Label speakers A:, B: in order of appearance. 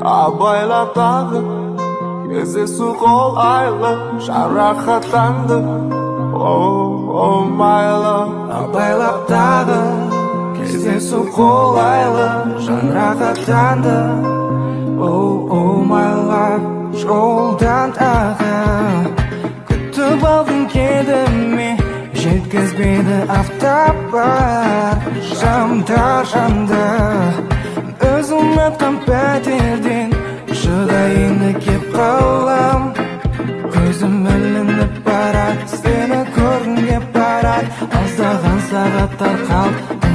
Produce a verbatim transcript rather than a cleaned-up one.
A: абайлап тағы кездесу қолайлы жарақаттанды. О, майлы
B: абайлап тағы кездесу қолайлы жарақаттанды. О, майлы жолдан тағы күтіп алдың келді ме, жеткізбеді автопар шамдар жанды. Өзім атқан пәтерден шыдайын кеп қалам, көзім ілініп барады, сені көргім кеп барады. Аздаған сағаттар қалды,